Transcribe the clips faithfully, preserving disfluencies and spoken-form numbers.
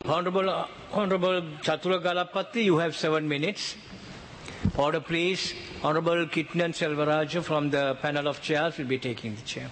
Honorable, Honorable Chatura Galapati, you have seven minutes. Order, please. Honorable Kitnan Selvaraju from the panel of chairs will be taking the chair.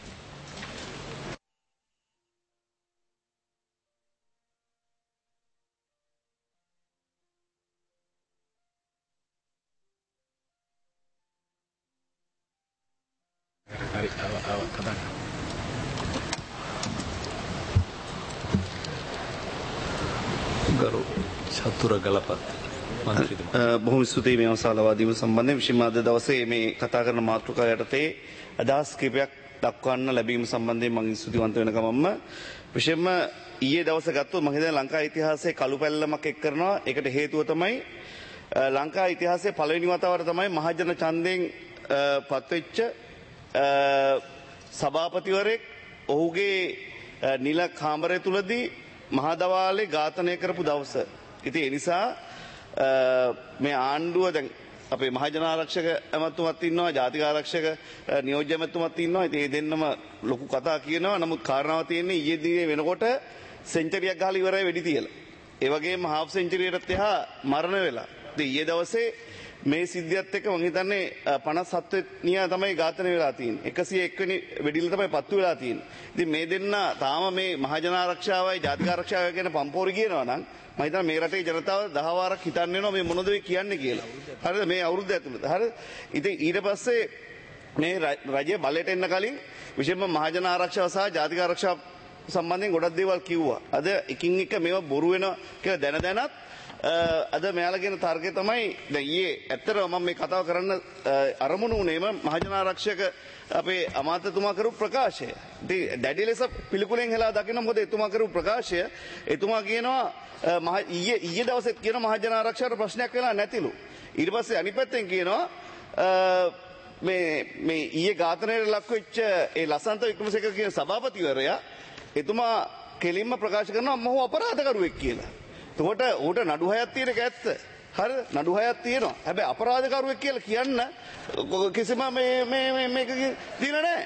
ගරු චතුර ගලපත් මන්ත්‍රීතුමා බොහොම ස්තුතියි මේ අවසාලවාදීව සම්බන්ධයෙන් විශේෂයෙන්ම අද දවසේ මේ කතා කරන මාතෘකාව යටතේ අදහස් කිහිපයක් දක්වන්න ලැබීම සම්බන්ධයෙන් මම ස්තුතිවන්ත වෙන ගමන්ම විශේෂයෙන්ම ඊයේ දවසේ ගත්තොත් මම හිතන්නේ ලංකා ඉතිහාසයේ කළු පැල්ලමක් එක් කරනවා. ඒකට හේතුව තමයි ලංකා ඉතිහාසයේ පළවෙනි වතාවට තමයි මහජන ඡන්දයෙන් පත්වෙච්ච සභාපතිවරයෙක් ඔහුගේ නිල කාමරය තුලදී මහදවාලේ ඝාතනය කරපු දවස. ඉතින් ඒ නිසා මේ ආණ්ඩුව දැන් අපේ මහජන ආරක්ෂක ඇමතුමත් ඉන්නවා, ජාතික ආරක්ෂක නියෝජ්‍ය ඇමතුමත් ඉන්නවා. ඉතින් මේ දෙන්නම ලොකු කතා කියනවා. නමුත් කාරණාව තියෙන්නේ ඊයේ දිනේ වෙනකොට සෙන්චරියක් ගහලා ඉවරයි වෙඩි තියලා. ඒ වගේම හාෆ් සෙන්චරියටත් එහා මරණ වෙලා. ඉතින් ඊයේ දවසේ මේ සිද්ධියත් එක්ක මම හිතන්නේ පනස් හත් වෙනියා තමයි ඝාතනය වෙලා තියෙන්නේ. එකසිය එක් වෙනි වෙඩිල්ල තමයි පත්තු වෙලා තියෙන්නේ. ඉතින් මේ දෙන්න තාම මේ මහජන ආරක්ෂාවයි ජාතික ආරක්ෂාවයි කියන පම්පෝරි කියනවා නම් මම හිතනවා මේ රටේ ජනතාව දහ වාරක් හිතන්න වෙනවා මේ මොනවද කියන්නේ කියලා. හරිද? මේ අවුරුද්ද ඇතුළත. හරිද? ඉතින් ඊට පස්සේ මේ රජය බලයට එන්න කලින් විශේෂයෙන්ම මහජන ආරක්ෂාව සහ ජාතික ආරක්ෂාව සම්බන්ධයෙන් ගොඩක් දේවල් කිව්වා. අද එකින් එක මේවා බොරු වෙනවා කියලා දැන දැනත් අද මෙයාලා කියන තර්කය තමයි දැන් ඊයේ ඇත්තටම මම මේ කතාව කරන්න අරමුණු උනේම මහජන ආරක්ෂක අපේ අමාත්‍යතුමා කරපු ප්‍රකාශය. ඉතින් දැඩි ලෙස පිළිකුලෙන් හෙලා දකින්න මොකද එතුමා කරපු ප්‍රකාශය එතුමා කියනවා මහ ඊයේ ඊයේ දවසේ කියන මහජන ආරක්ෂකට ප්‍රශ්නයක් වෙලා නැතිලු. ඊට පස්සේ අනිත් පැත්තෙන් කියනවා මේ මේ ඊයේ ඝාතනයට ලක් වෙච්ච ඒ ලසන්ත වික්‍රමසේකර කියන සභාපතිවරයා එතුමා කෙලින්ම ප්‍රකාශ කරනවා මම අපරාධකරුවෙක් කියලා. එතකොට ඌට නඩු හයක් තියෙන එක ඇත්ත. හරිද? නඩු හයක් තියෙනවා. හැබැයි අපරාධකරුවෙක් කියලා කියන්න කිසිම මේ මේ මේක දින නැහැ.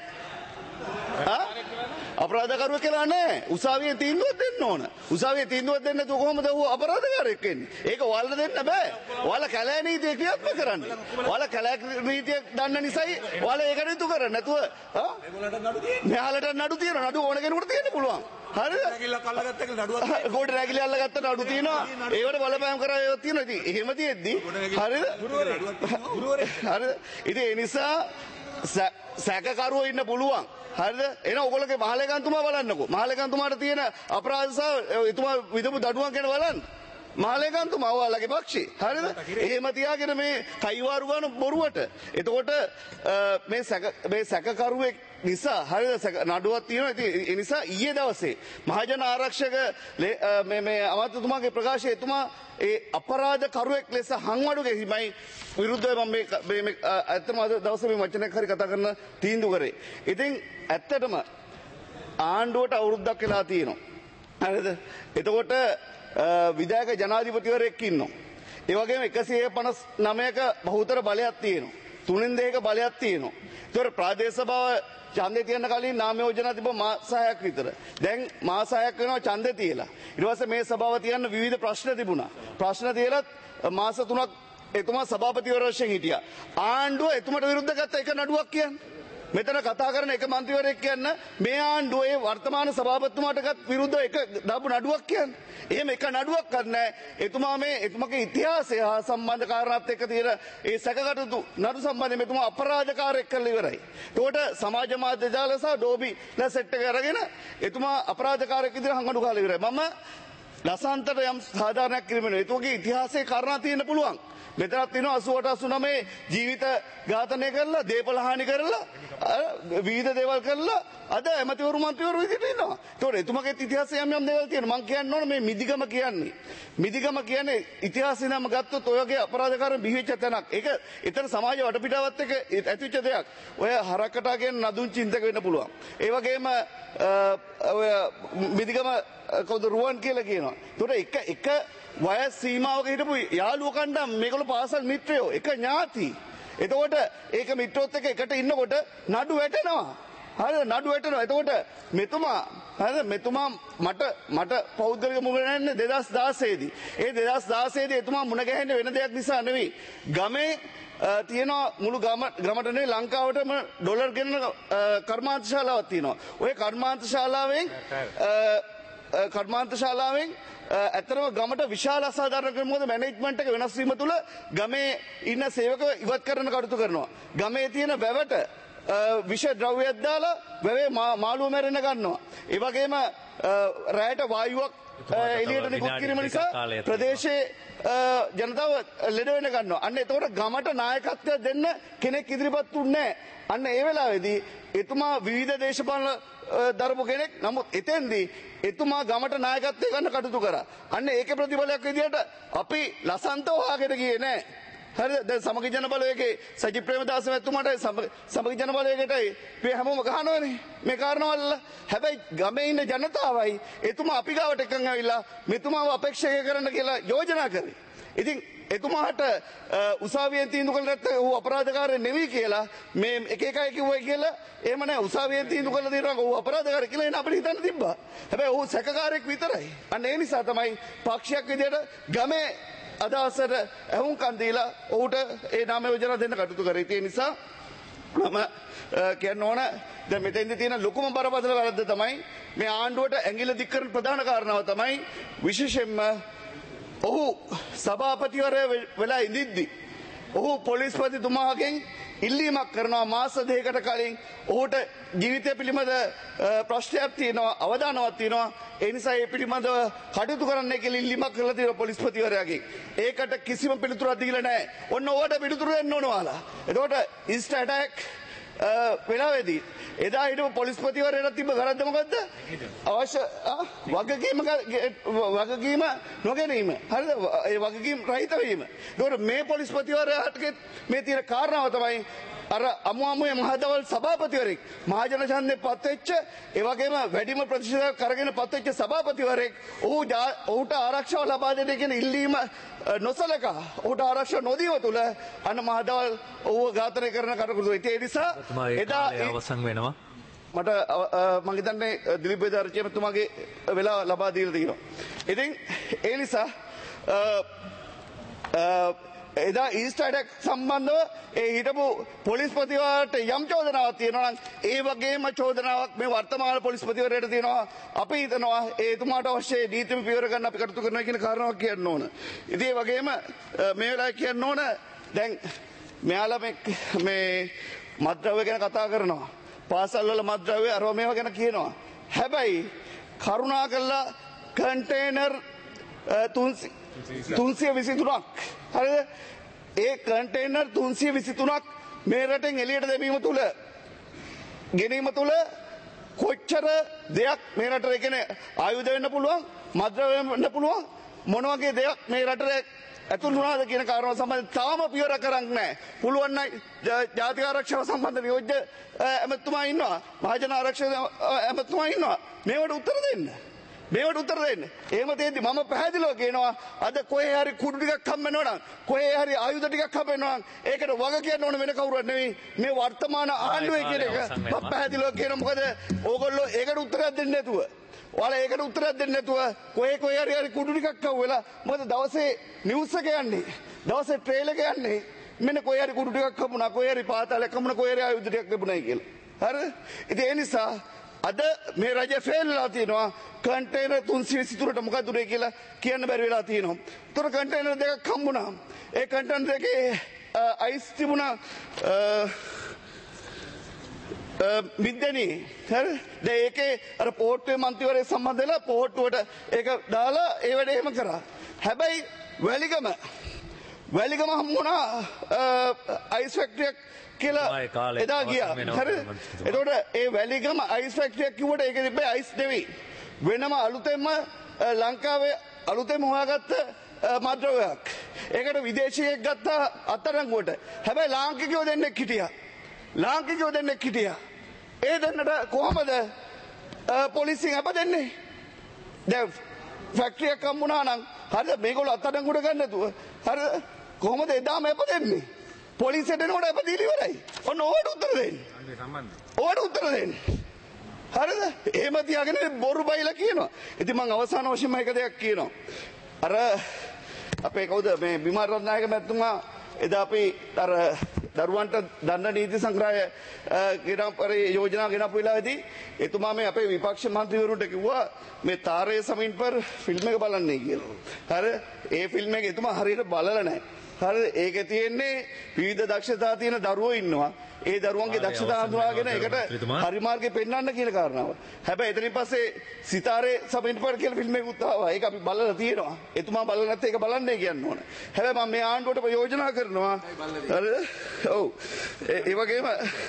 ආ? අපරාධකරුවෙක් කියලා නැහැ. උසාවියේ තීන්දුවක් දෙන්න ඕන. උසාවියේ තීන්දුවක් දෙන්න නැතුව කොහොමද ඌ අපරාධකාරයෙක් වෙන්නේ? ඒක ඔයාලට දෙන්න බෑ. ඔයාලා කැලෑ නීතිය ක්‍රියාත්මක කරන්නේ. ඔයාලා කැලෑ නීතිය දන්න නිසායි ඔයාලා ඒක නීතු කරන්නේ. නැතුව ආ? මෙයාලට නඩු තියෙනවා. නඩු ඕන කෙනෙකුට තියෙන්න පුළුවන්. හරිද? රැකිල්ලක් අල්ලගත්ත එක නඩුවක් තියෙනවා. කොට රැකිල්ල අල්ලගත්ත නඩු තියෙනවා. ඒවට බලපෑම් කරා ඒවා තියෙනවා. ඉතින් එහෙම තියෙද්දි හරිද? හරිද? ඉතින් ඒ නිසා සැකකරුවෝ ඉන්න පුළුවන්. හරිද? එහෙනම් ඔයගොල්ලෝගේ මහලේකම්තුමා බලන්නකෝ. මහලේකම්තුමාට තියෙන අපරාධ සහ එතුමා විදපු දඩුවම් ගැන බලන්න. මහලේකම්තුමා ඔයාලගේ පක්ෂේ. හරිද? එහෙම තියාගෙන මේ කයිවාරු ගන්න බොරුවට. එතකොට මේ සැක මේ සැකකරුවෙක් නිසා හරිද නඩුවක් තියෙනවා. ඉතින් ඒ නිසා ඊයේ දවසේ මහජන ආරක්ෂක මේ මේ අමාත්‍යතුමාගේ ප්‍රකාශය එතුමා ඒ අපරාධ කරුවෙක් ලෙස හංවඩු ගෙහිමයි විරුද්ධව මම මේ මේ ඇත්තම අද දවසේ මේ වචනයක් හරි කතා කරන තීන්දුව කරේ. ඉතින් ඇත්තටම ආණ්ඩුවට අවුරුද්දක් වෙලා තියෙනවා. හරිද? එතකොට විධායක ජනාධිපතිවරයෙක් ඉන්නවා. ඒ වගේම එකසිය පනස් නවයක බහුතර බලයක් තියෙනවා. තුනෙන් දෙකක බලයක් තියෙනවා. ඒතර ප්‍රාදේශ සභාව ඡන්දේ තියන්න කලින් නාම යෝජනා තිබ්බ මාස හයක් විතර. දැන් මාස හයක් වෙනවා ඡන්දේ තියලා. ඊට පස්සේ මේ සභාව තියන්න විවිධ ප්‍රශ්න තිබුණා. ප්‍රශ්න තියලත් මාස තුනක් එතුමා සභාපතිවරු වශයෙන් හිටියා. ආණ්ඩුව එතුමට විරුද්ධ ගත්ත එක නඩුවක් කියන්නේ. මෙතන කතා කරන එක මන්ත්‍රීවරයෙක් කියන්න මේ ආණ්ඩුවේ වර්තමාන සභාපතිතුමාටත් විරුද්ධව එක දාපු නඩුවක් කියන්නේ. එහෙම එක නඩුවක් කරන්නේ එතුමා මේ එතුමාගේ ඉතිහාසය හා සම්බන්ධ කාරණාත් එක්ක තියෙන ඒ සැකකටයුතු නඩු සම්බන්ධයෙන් එතුමා අපරාධකාරයෙක් කරලා ඉවරයි. ඒකට සමාජ මාධ්‍ය ජාල සහ ඩෝබි ලා සෙට් එක අරගෙන එතුමා අපරාධකාරයෙක් විදිහට හංගඩු කාලා ඉවරයි. මම ලසන්තට යම් සාධාරණයක් කිරීමෙන් එතුමාගේ ඉතිහාසයේ කාරණා තියෙන්න පුළුවන්. මෙතනත් තියෙනවා අසූ අට අසූ නවය ජීවිත ඝාතනය කරලා දේපල හානි කරලා විවිධ දේවල් කරලා අද ඇමතිවරු මන්ත්‍රීවරු විදිහට ඉන්නවා. ඒතකොට එතුමාගේ ඉතිහාසයේ යම් යම් දේවල් තියෙනවා. මම කියන්න ඕන මේ මිදිගම කියන්නේ. මිදිගම කියන්නේ ඉතිහාසය නම් ගත්තොත් ඔය වගේ අපරාධකාරයන් බිහිවෙච්ච තැනක්. ඒක එතන සමාජ වටපිටාවත් එක්ක ඇතිවෙච්ච දෙයක්. ඔය හරකටා කියන නදුන් චින්තක වෙන්න පුළුවන්. ඒ වගේම ඔය මිදිගම කවුද රුවන් කියලා කියනවා. ඒතකොට එක එක වයස් සීමාවක හිටපු යාළුවෝ කණ්ඩායම් මේගොල්ලෝ පාසල් මිත්‍රයෝ එක ඥාති. එතකොට ඒක මිත්‍රොත් එක්ක එකට ඉන්නකොට නඩු වැටෙනවා. හරිද? නඩු වැටෙනවා. එතකොට මෙතුමා හරිද මෙතුමා මට මට පෞද්ගලික මුණ ගැහෙන්නේ දෙදහස් දාසය දී. ඒ දෙදහස් දාසය දී එතුමා මුණ ගැහෙන්නේ වෙන දෙයක් නිසා නෙවෙයි. ගමේ තියෙන මුළු ගම ගමට නෙවෙයි ලංකාවටම ඩොලර් ගෙනන කර්මාන්ත ශාලාවක් තියෙනවා. ওই කර්මාන්ත ශාලාවෙන් කර්මාන්ත ශාලාවෙන් ඇතරම ගමට විශාල අසාධාරණ ක්‍රම මොකද මැනේජ්මන්ට් එක වෙනස් වීම තුළ ගමේ ඉන්න සේවකව ඉවත් කරන කටයුතු කරනවා. ගමේ තියෙන වැවට විෂ ද්‍රව්‍යයක් දාලා වැවේ මාළුව මැරෙන්න ගන්නවා. ඒ වගේම රැයට වායුවක් එළියට නිකුත් කිරීම නිසා ප්‍රදේශයේ ජනතාව ලෙඩ වෙන්න ගන්නවා. අන්න එතකොට ගමට නායකත්වය දෙන්න කෙනෙක් ඉදිරිපත් වුණේ නැහැ. අන්න ඒ වෙලාවේදී එතුමා විවිධ දේශපාලන දරපු කෙනෙක්. නමුත් එතෙන්දී එතුමා ගමට නායකත්වය ගන්න කටයුතු කරා. අන්න ඒකේ ප්‍රතිඵලයක් විදියට අපි ලසන්තව හොයාගෙන ගියේ නැහැ. හරිද? දැන් සමගි ජන බලවේගයේ සජිත් ප්‍රේමදාස මැතිතුමාට සමගි ජන බලවේගයටයි මේ හැමෝම ගහනවනේ මේ කාරණාවල. හැබැයි ගමේ ඉන්න ජනතාවයි එතුමා අපි ගාවට එකන් ඇවිල්ලා මෙතුමාව අපේක්ෂා කරන්න කියලා යෝජනා කරේ. ඉතින් එතුමාට උසාවියෙන් තීන්දුව කළ නැත්නම් ඌ අපරාධකාරී නෙවෙයි කියලා මේ එක එකයි කිව්වයි කියලා එහෙම නැහැ. උසාවියෙන් තීන්දුව කළා දෙනවා ඌ අපරාධකාරී කියලා එන අපිට හිතන්න තිබ්බා. හැබැයි ඌ සැකකාරයෙක් විතරයි. අන්න ඒ නිසා තමයි පක්ෂයක් විදියට ගමේ අදහසට ඇහුම්කන් දීලා ඔහුට ඒ නාම යෝජනා දෙන්න කටයුතු කරේ. ඒ නිසා මම කියන්න ඕන දැන් මෙතෙන්දී තියෙන ලොකුම බරපතල වැරද්ද තමයි මේ ආණ්ඩුවට ඇඟිල්ල දික් කරන ප්‍රධාන කාරණාව තමයි විශේෂයෙන්ම ඔහු සභාපතිවරයා වෙලා ඉඳිද්දි ඔහු පොලිස්පතිතුමාගෙන් ඉල්ලීමක් කරනවා මාස දෙකකට කලින් ඔහුට ජීවිතය පිළිබඳ ප්‍රශ්නයක් තියෙනවා අවදානමක් තියෙනවා ඒ නිසා ඒ පිළිබඳව කටයුතු කරන්න කියලා ඉල්ලීමක් කරලා තියෙනවා පොලිස්පතිවරයාගෙන්. ඒකට කිසිම පිළිතුරක් දීලා නැහැ. ඔන්න ඕවට පිළිතුරු දෙන්න ඕන ඔයාලා. එතකොට ඉන්ස්ටා ඇටැක් වෙලාවේදී එදා හිටපු පොලිස්පතිවරයාට තිබ්බ වැරද්ද මොකද්ද? අවශ්‍ය වගකීම වගකීම නොගැනීම. හරිද? ඒ වගකීම් රහිත වීම. ඒතකොට මේ පොලිස්පතිවරයාට මේ තියෙන කාරණාව තමයි අර අමු අමුයේ මහදවල් සභාපතිවරයෙක් මහජන ඡන්දේ පත් වෙච්ච ඒ වගේම වැඩිම ප්‍රතිශතයක් කරගෙන පත් වෙච්ච සභාපතිවරයෙක් ඔහු ඔහුට ආරක්ෂාව ලබා දෙන්න කියන ඉල්ලීම නොසලකා ඔහුට ආරක්ෂාව නොදීම තුල අන්න මහදවල් ඔහුව ඝාතනය කරන කටයුතු. ඒ නිසා එදා අවසන් වෙනවා. මට මම හිතන්නේ දිලීප් බේදාරච්චි මහත්මයාගේ වෙලාව ලබා දීලා තියෙනවා. ඉතින් ඒ නිසා එදා ඊස්ට් ඇටැක් සම්බන්ධව ඒ හිටපු පොලිස්පතිවරයාට යම් චෝදනාවක් තියෙනවා නම් ඒ වගේම චෝදනාවක් මේ වර්තමාන පොලිස්පතිවරයාට තියෙනවා. අපි හිතනවා ඒ එතුමාට අවශ්‍ය නීතිම පියවර ගන්න අපි කටයුතු කරනවා කියන කාරණාවක් කියන්න ඕන. ඉතින් ඒ වගේම මේ වෙලාවේ කියන්න ඕන දැන් මෙයාලා මේ මේ මත්ද්‍රව්‍ය ගැන කතා කරනවා. පාසල් වල මත්ද්‍රව්‍ය අරව මේවා ගැන කියනවා. හැබැයි කරුණාකරලා කන්ටේනර් තුන්සිය විසිතුනක් හරිද? ඒ කන්ටේනර් තුන්සිය විසිතුනක් මේ රටෙන් එළියට දැමීම තුල ගෙනීම තුල කොච්චර දෙයක් මේ රටේ කියන්නේ ආයුධ වෙන්න පුළුවන්, මද්ද්‍රව්‍ය වෙන්න පුළුවන්, මොන වගේ දෙයක් මේ රටේ ඇතුළු වුණාද කියන කාරණාව සම්බන්ධව තාම පියවර කරන්නේ නැහැ. පුළුවන් නම් ජාතික ආරක්ෂාව සම්බන්ධ නියෝජ්‍ය ඇමතුමා ඉන්නවා, මහජන ආරක්ෂක ඇමතුමා ඉන්නවා. මේවට උත්තර දෙන්න. මේවට උත්තර දෙන්න. එහෙම දෙද්දි මම පැහැදිලිව කියනවා අද කොහේ හරි කුඩු ටිකක් හම්බෙනවා නම් කොහේ හරි ආයුධ ටිකක් හම්බෙනවා නම් ඒකට වග කියන්න ඕන වෙන කවුරුත් නෙවෙයි මේ වර්තමාන ආණ්ඩුවේ කියන එක මම පැහැදිලිව කියනවා. මොකද ඕගොල්ලෝ ඒකට උත්තරයක් දෙන්නේ නැතුව ඔයාලා ඒකට උත්තරයක් දෙන්නේ නැතුව කොහේ කොහේ හරි හරි කුඩු ටිකක් අහුවෙලා මොකද දවසේ නිවුස් එක යන්නේ දවසේ ට්‍රේල් එක යන්නේ මෙන්න කොහේ හරි කුඩු ටිකක් හම්බුණා කොහේ හරි පාතාලයක් හම්බුණා කොහේ හරි ආයුධ ටිකක් ලැබුණායි කියලා. හරිද? ඉතින් ඒ නිසා අද මේ රජය ෆේල් වෙලා තියෙනවා. කන්ටේනර් තුන්සිය විසිතුනට මොකද උනේ කියලා කියන්න බැරි වෙලා තියෙනවා. ඒතර කන්ටේනර් දෙකක් හම්බුණා. ඒ කන්ටේනර් දෙකේ අයිස් තිබුණා මිද්දෙනි. හරි? දැන් ඒකේ අර පෝට්ටුවේ මන්ත්‍රීවරයෙක් සම්බන්ධ වෙලා පෝට්ටුවට ඒක දාලා ඒ වැඩේ එහෙම කරා. හැබැයි වැලිගම වැලිගම හම්බුණා අයිස් ෆැක්ටරියක් කියලා එදා ගියා. හරිද? එතකොට ඒ වැලිගම අයිස් ෆැක්ටරියක් කිව්වට ඒක තිබ්බේ අයිස් නෙවෙයි. වෙනම අලුතෙන්ම ලංකාවේ අලුතෙන්ම හොයාගත්ත මද්ද්‍රව්‍යයක්. ඒකට විදේශියෙක් ගත්තා අත්අඩංගුවට. හැබැයි ලාංකිකයෝ දෙන්නෙක් හිටියා. ලාංකිකයෝ දෙන්නෙක් හිටියා. ඒ දෙන්නට කොහමද පොලිසියෙන් අප දෙන්නේ? දැන් ෆැක්ටරියක් හම්බුණා නම් හරිද මේගොල්ලෝ අත්අඩංගුවට ගන්න නැතුව හරිද කොහමද එදාම අප දෙන්නේ? පොලිසියට එනකොට අප දීලා ඉවරයි. ඔන්න ඕකට උත්තර දෙන්න. ඕකට උත්තර දෙන්න. හරිද? එහෙම තියාගෙන බොරු බයිලා කියනවා. ඉතින් මම අවසාන වශයෙන්ම එක දෙයක් කියනවා. අර අපේ කවුද මේ බිමාර රත්නායක මැතිතුමා එදා අපි අර දරුවන්ට දඬු නීති සංග්‍රහය ගෙනපු යෝජනා ගෙනපු වෙලාවේදී එතුමා මේ අපේ විපක්ෂ මන්ත්‍රීවරුන්ට කිව්වා මේ තාරේ සමින් පර් ෆිල්ම් එක බලන්නයි කියලා. හරි ඒ ෆිල්ම් එක එතුමා හරියට බලලා නැහැ. හරි ඒකේ තියෙන්නේ විවිධ දක්ෂතා තියෙන දරුවෝ ඉන්නවා. ඒ දරුවන්ගේ දක්ෂතා හඳුනාගෙන ඒකට හරි මාර්ගේ පෙන්වන්න කියන කාරණාව. හැබැයි එතනින් පස්සේ සිතාරේ සමින් පර් කියලා ෆිල්ම් එකක් ආවා. ඒක අපි බලලා තියෙනවා. එතුමා බලලා නැත්නම් ඒක බලන්නයි කියන්න ඕන. හැබැයි මම මේ ආණ්ඩුවට යෝජනා කරනවා. හරිද? ඔව්. ඒ වගේම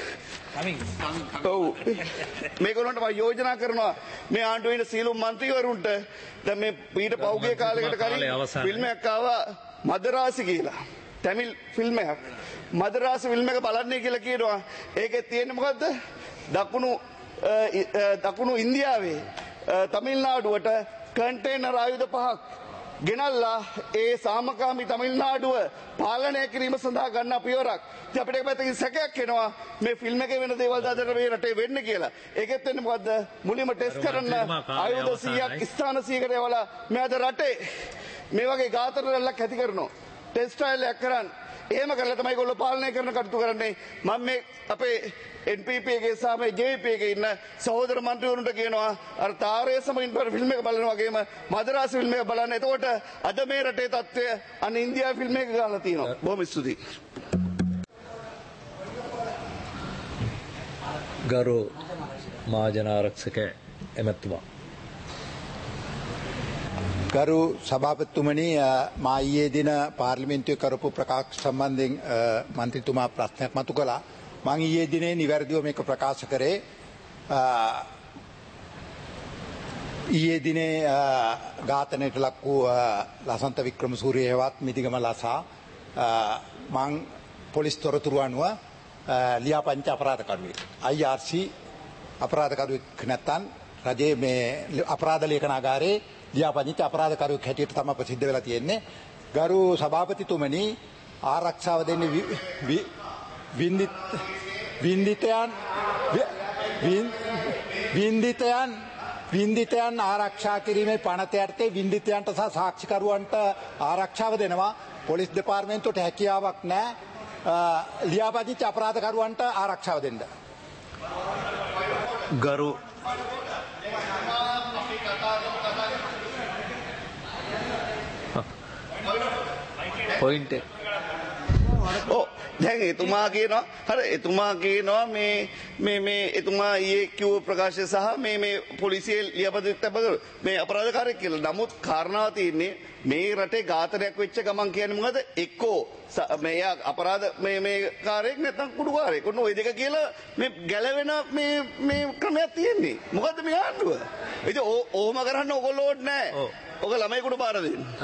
ඔව් මේගොල්ලන්ට මම යෝජනා කරනවා මේ ආණ්ඩුවේ ඉන්න සීලු මන්ත්‍රීවරුන්ට දැන් මේ ඊට පෞගේ කාලයකට කලින් ෆිල්ම් එකක් ආවා මදරාසි කියලා. තමිල් ෆිල්ම් එකක්. මදරාසි ෆිල්ම් එක බලන්නේ කියලා කියනවා. ඒකේ තියෙන්නේ මොකද්ද? දකුණු දකුණු ඉන්දියාවේ තමිල්නාඩුවට කන්ටේනර් ආයුධ පහක් ගෙනල්ලා ඒ සාමකාමී තමිල්නාඩුව පාලනය කිරීම සඳහා ගන්න පියවරක්. ඉතින් අපිට පැත්තකින් සැකයක් එනවා මේ ෆිල්ම් එකේ වෙන දේවල් දාදර මේ රටේ වෙන්නේ කියලා. ඒකෙත් වෙන්නේ මොකද්ද? මුලින්ම ටෙස්ට් කරන්න ආයුධ සීයක් ස්ථාන සීයකට යවලා මේ අද රටේ මේ වගේ ඝාතන රැල්ලක් ඇති කරනවා. ටෙස්ට් ට්‍රයල් එකක් කරන් එහෙම කරලා තමයි ඒගොල්ලෝ පාලනය කරන කටයුතු කරන්නේ. මම මේ අපේ එන් පී පී එකේ සහ මේ ජේ වී පී එකේ ඉන්න සහෝදර මන්ත්‍රීවරුන්ට කියනවා අර තාරේ සමින් පර් ෆිල්ම් එක බලනවා වගේම මදරාසි ෆිල්ම් එක බලන්න. එතකොට අද මේ රටේ තත්ත්වය අන්න ඉන්දියාවේ ෆිල්ම් එක ගහලා තියෙනවා. බොහොම ස්තුතියි. ගරු මහජන ආරක්ෂක එමෙතුමා. ගරු සභාපතිතුමනි මා ඊයේ දින පාර්ලිමේන්තුවේ කරපු ප්‍රකාශ සම්බන්ධයෙන් මන්ත්‍රීතුමා ප්‍රශ්නයක් මතු කළා. මම ඊයේ දිනේ නිවැරදිව මේක ප්‍රකාශ කරේ. ඊයේ දිනේ ඝාතනයට ලක් වූ ලසන්ත වික්‍රමසූරිය හේවත් මිදිගම ලසා මං පොලිස් තොරතුරු අනුව ලියාපදිංචි අපරාධ කඩුවේ ආයි ආර් සී අපරාධ කඩුවේ නැත්තම් රජයේ මේ අපරාධ ලේඛනාගාරයේ ලියාපදිංචි අපරාධ කරුවෙක් හැටියට තමයි ප්‍රසිද්ධ වෙලා තියෙන්නේ. ගරු සභාපතිතුමනි ආරක්ෂාව දෙන්නේ වින්දිත වින්දිතයන් වින්දිතයන් වින්දිතයන් ආරක්ෂා කිරීමේ පනත යටතේ වින්දිතයන්ට සහ සාක්ෂිකරුවන්ට ආරක්ෂාව දෙනවා. පොලිස් දෙපාර්තමේන්තුවට හැකියාවක් නැහැ ලියාපදිංචි අපරාධ කරුවන්ට ආරක්ෂාව දෙන්න. ගරු පොයින්ට් ඔව් දැන් එතුමා කියනවා හරි එතුමා කියනවා මේ මේ මේ එතුමා ඊයේ කිව්ව ප්‍රකාශය සහ මේ මේ පොලිසිය ලියාපදිංචි මේ අපරාධකාරයෙක් කියලා. නමුත් කාරණාව තියෙන්නේ මේ රටේ ඝාතනයක් වෙච්ච ගමන් කියන්නේ මොකද? එක්කෝ මේ අපරාධ මේ මේ කාරයෙක් නැත්නම් කුඩුකාරයෙක්. ඔන්න ওই දෙක කියලා මේ ගැලවෙන මේ මේ ක්‍රමයක් තියෙන්නේ. මොකද්ද මේ ආණ්ඩුව? ඉතින් ඕම කරන්න ඕගොල්ලෝ ඕනේ නැහැ. ඔක ළමයි කුඩු බාර දෙන්න.